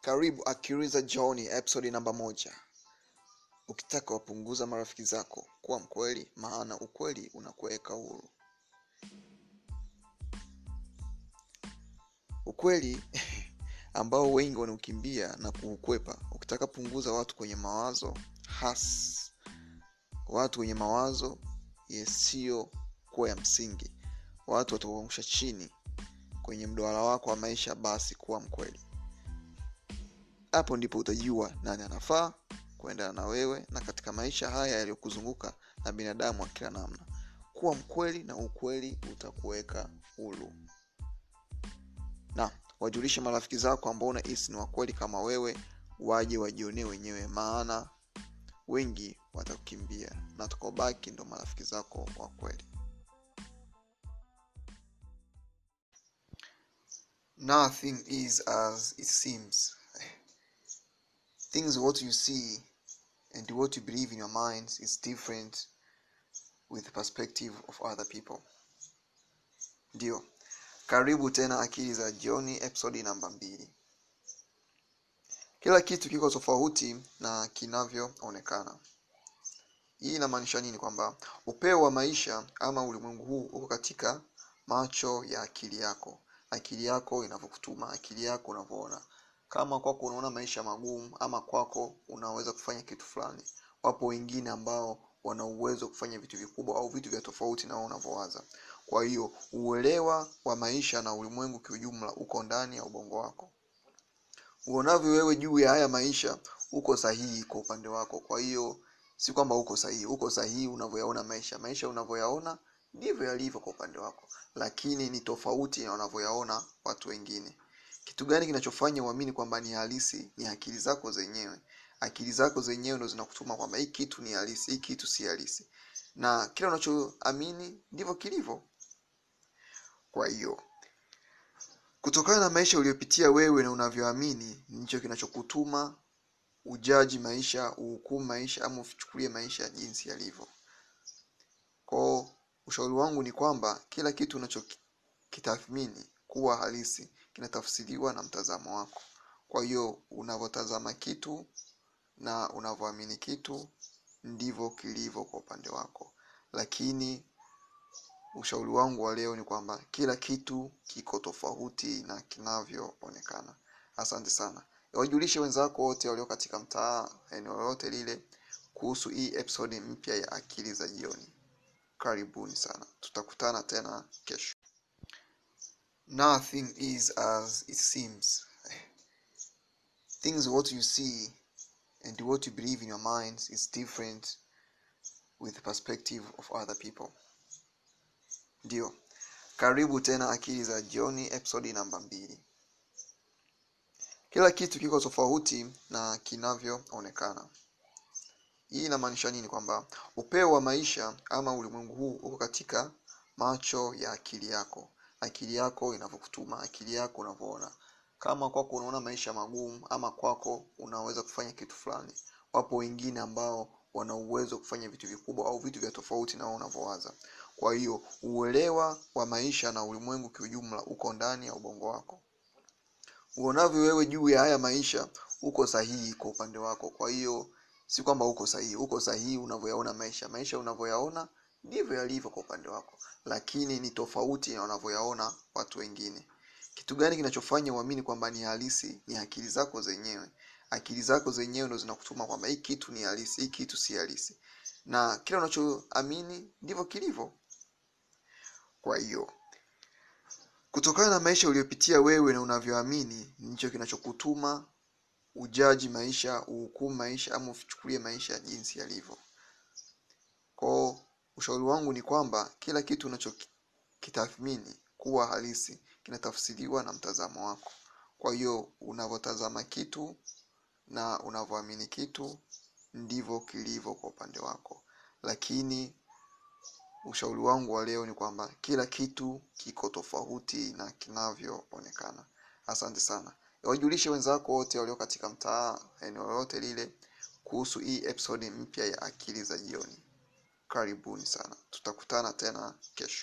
Karibu Akili za Jioni episode namba 1. Ukitaka wapunguza marafiki zako, kuwa mkweli, maana ukweli unakuweka huru. Ukweli ambao wengi wanaukimbia na kuukwepa. Ukitaka punguza watu kwenye mawazo hasi, watu wenye mawazo yasiyo kuwa ya msingi, watu watakuangusha chini kwenye mduara wako wa maisha, basi kuwa mkweli. Hapo ndipo utajua nani anafaa kuendana na wewe na katika maisha haya yaliyokuzunguka na binadamu wa kila namna. Kuwa mkweli na ukweli utakuweka huru. Na wajulishe marafiki zako ambao unahisi ni wakweli kama wewe, waje wajionee wenyewe, maana wengi watakukimbia na utakobaki ndo marafiki zako wa kweli. Nothing is as it seems. Things what you see and what you believe in your minds is different with the perspective of other people. Ndio. Karibu tena Akili za Jioni episode namba 2. Kila kitu kiko tofauti na kinavyoonekana. Hii inamaanisha nini? Kwamba upeo wa maisha ama ulimwengu huu uko katika macho ya akili yako. Akili yako inavyokutuma, akili yako unavyoona. Kama kwako unaona maisha magumu ama kwako unaweza kufanya kitu fulani, wapo wengine ambao wana uwezo kufanya vitu vikubwa au vitu vya tofauti na unavyowaza. Kwa hiyo uelewa wa maisha na ulimwengu kiujumla uko ndani ya ubongo wako. Uonavyo wewe juu ya haya maisha uko sahihi kwa upande wako. Kwa hiyo si kwamba uko sahihi unavyoyaona maisha unavyoyaona ndivyo yalivyo kwa upande wako, lakini ni tofauti na unavyoyaona watu wengine. Kitu gani kinachofanya uamini kwamba ni halisi? Ni akili zako zenyewe. Akili zako zenyewe ndo zinakutuma kwamba hii kitu ni halisi, hii kitu si halisi. Na kila unachoamini ndivyo kilivyo. Kwa hiyo kutokana na maisha uliyopitia wewe na unavyoamini, ndicho kinachokutuma ujaji maisha, uhukumu maisha ama ufichukulie maisha jinsi yalivyo. Kwa ushauri wangu ni kwamba kila kitu unachokitathmini kuwa halisi kinatafsiriwa na mtazamo wako. Kwa hiyo unavyotazama kitu na unavyoamini kitu ndivyo kilivyo kwa upande wako. Lakini ushauri wangu wa leo ni kwamba kila kitu kiko tofauti na kinavyoonekana. Asante sana. Wajulishe wenzako wote walio katika mtaa eneo lolote lile kuhusu hii episode mpya ya Akili za Jioni. Karibuni sana. Tutakutana tena kesho. Nothing is as it seems. Things what you see and what you believe in your minds is different with the perspective of other people. Ndio. Karibu tena Akili za Jioni episode namba 2. Kila kitu kiko tofauti na kinavyoonekana. Hii inamaanisha nini? Kwamba upeo wa maisha ama ulimwengu huu uko katika macho ya akili yako. Akili yako inavyokutuma, akili yako unavyoona. Kama kwako unaona maisha magumu ama kwako unaweza kufanya kitu fulani, wapo wengine ambao wana uwezo kufanya vitu vikubwa au vitu vya tofauti na unavyowaza. Kwa hiyo uelewa wa maisha na ulimwengu kiujumla uko ndani ya ubongo wako. Uonavyo wewe juu ya haya maisha uko sahihi kwa upande wako. Kwa hiyo si kwamba uko sahihi unavyoyaona maisha unavyoyaona ndivyo yalivyo kwa upande wako, lakini ni tofauti na unavyoyaona watu wengine. Kitu gani kinachofanya uamini kwamba ni halisi? Ni akili zako zenyewe. Akili zako zenyewe ndo zinakutuma kwamba hii kitu ni halisi, hii kitu si halisi. Na kila unachoamini ndivyo kilivyo. Kwa hiyo kutokana na maisha uliyopitia wewe na unavyoamini, ndicho kinachokutuma ujaji maisha, uhukumu maisha ama ufichukulie maisha jinsi yalivyo. Kwa ushauri wangu ni kwamba kila kitu unachokitathmini kuwa halisi kinatafsiriwa na mtazamo wako. Kwa hiyo unavyotazama kitu na unavyoamini kitu ndivyo kilivyo kwa upande wako. Lakini ushauri wangu wa leo ni kwamba kila kitu kiko tofauti na kinavyoonekana. Asante sana. Wajulishe wenzako wote walio katika mtaa eneo lolote lile kuhusu hii episode mpya ya Akili za Jioni. Karibuni sana. Tutakutana tena kesho.